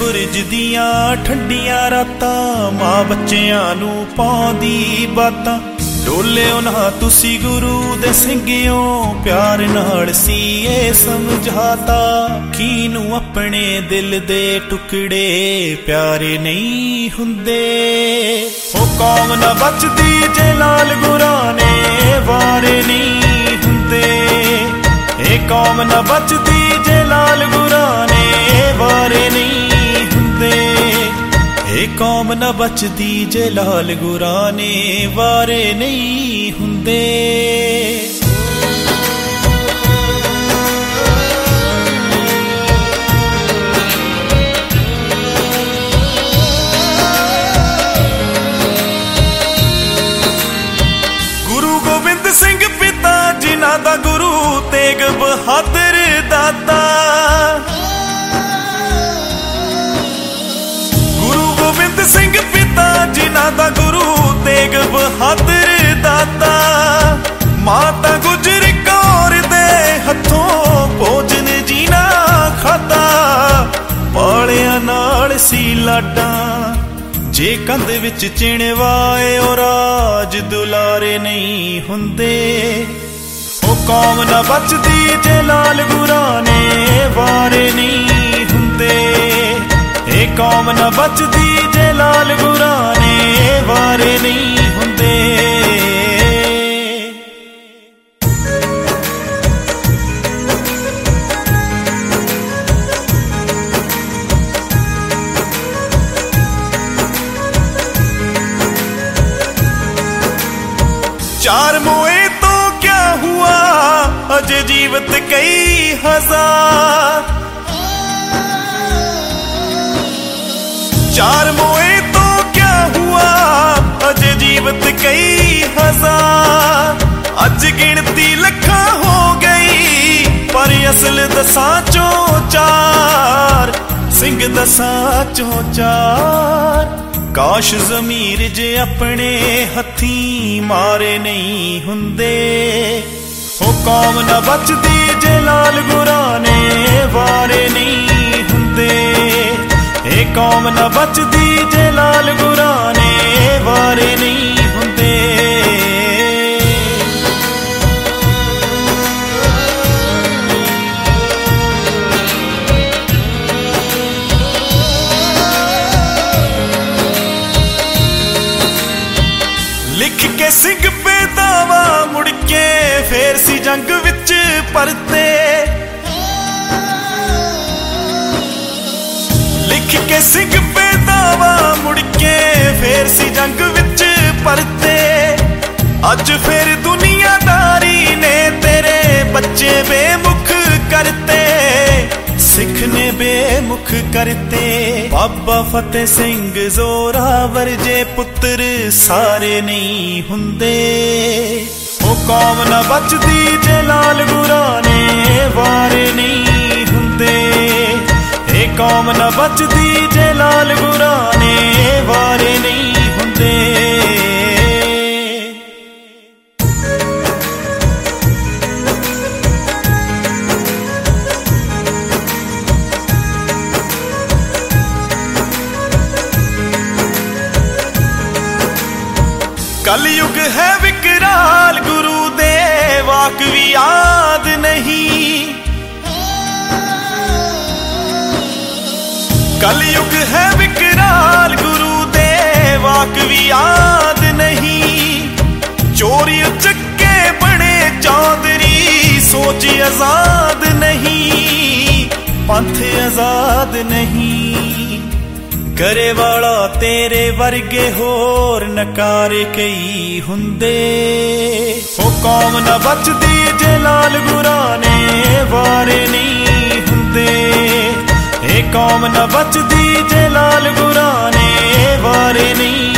ਬੁਰਜ ਦੀਆਂ ਠੰਡੀਆਂ ਰਾਤਾਂ, ਮਾਂ ਬੱਚਿਆਂ ਨੂੰ ਪਾਉਂਦੀ ਬਾਤਾਂ। ਡੋਲਿਓ ਨਾ ਤੁਸੀਂ ਗੁਰੂ ਦੇ ਸਿੰਘਿਓ, ਪਿਆਰ ਨਾਲ ਸੀ ਇਹ ਸਮਝਾਤਾ। ਕਿਹਨੂੰ ਆਪਣੇ ਦਿਲ ਦੇ ਟੁਕੜੇ ਪਿਆਰੇ ਨਹੀਂ ਹੁੰਦੇ। ਉਹ ਕੌਮ ਨਾ ਬਚਦੀ ਜੇ ਲਾਲ ਗੁਰਾਂ ਨੇ ਵਾਰੇ ਨਹੀਂ ਹੁੰਦੇ। ਇਹ ਕੌਮ ਨਾ ਬਚਦੀ ਜੇ ਲਾਲ ਗੁਰਾਂ ਨੇ ਵਾਰੇ ਨਹੀਂ ਹੁੰਦੇ। ਇਹ ਕੌਮ ਨਾ ਬਚਦੀ ਜੇ ਲਾਲ ਗੁਰਾਂ ਨੇ ਵਾਰੇ ਨਹੀਂ ਹੁੰਦੇ। ਗੁਰੂ ਗੋਬਿੰਦ ਸਿੰਘ ਪਿਤਾ ਜਿਨ੍ਹਾਂ ਦਾ ਗੁਰੂ ਤੇਗ ਬਹਾਦਰ ਦਾਤਾ। ਸਿੰਘ ਪਿਤਾ ਜਿਨ੍ਹਾਂ ਦਾ ਗੁਰੂ ਤੇਗ ਬਹਾਦਰ ਦਾਤਾ। ਮਾਤਾ ਗੁਜਰ ਕੌਰ ਦੇ ਹੱਥੋਂ ਭੋਜਨ ਜੀਣਾ ਖਾਦਾ। ਪਾਲਿਆਂ ਨਾਲ ਸੀ ਲਾਡਾਂ ਜੇ ਕੰਧ ਵਿੱਚ ਚਿਣਵਾਏ, ਉਹ ਰਾਜ ਦੁਲਾਰੇ ਨਹੀਂ ਹੁੰਦੇ। ਉਹ ਕੌਮ ਨਾ ਬਚਦੀ ਜੇ ਲਾਲ ਗੁਰਾਂ ਨੇ ਵਾਰੇ ਨਹੀਂ ਹੁੰਦੇ। ਇਹ ਕੌਮ ਨਾ ਬਚਦੀ ਜੇ ਲਾਲ ਗੁਰਾਂ ਨੇ ਵਾਰੇ ਨਹੀਂ ਹੁੰਦੇ। चार मोए तो क्या हुआ, अज जीवत कई हजार। चार मोए तो क्या हुआ, अज जीवत कई हजार। अज गिनती लखा हो गई, पर असल दसां चों चार। सिंह दसां चों चार। काश ज़मीर जे अपने हथीं मारे नहीं हुंदे। ओ कौम ना बचदी जे लाल गुरां ने वारे नहीं हुंदे। ए कौम ना बचदी जे लाल गुरां ने वारे नहीं हुंदे। लिख के सिंह पे दावा मुड़ के फेर सी जंग विच परते। लिख के सिंह पे दावा मुड़ के फेर सी जंग विच परते। अज फिर दुनियादारी ने तेरे बच्चे बेमुख करते। सिख ने बेमुख करते। बाबा फतेह सिंह जोरावर जे पुत्र सारे नहीं हुंदे। ओ कौम ना बचदी जे लाल गुरां ने वारे नहीं हुंदे। ए कौम ना बचदी जे लाल गुरां ने वारे नहीं हुंदे। कलयुग है विकराल, गुरु दे वाक भी याद नहीं। कलयुग है विकराल, गुरु दे वाक भी याद नहीं। चोरी चक्के बने चौधरी, सोच आजाद नहीं। पंथ आजाद नहीं। करे वाला तेरे वर्गे होर नकारे कई हुंदे। ओ कौम ना बचदी जे लाल गुरां ने वारे नहीं हुंदे। ए कौम ना बचदी जे लाल गुरां ने वारे नहीं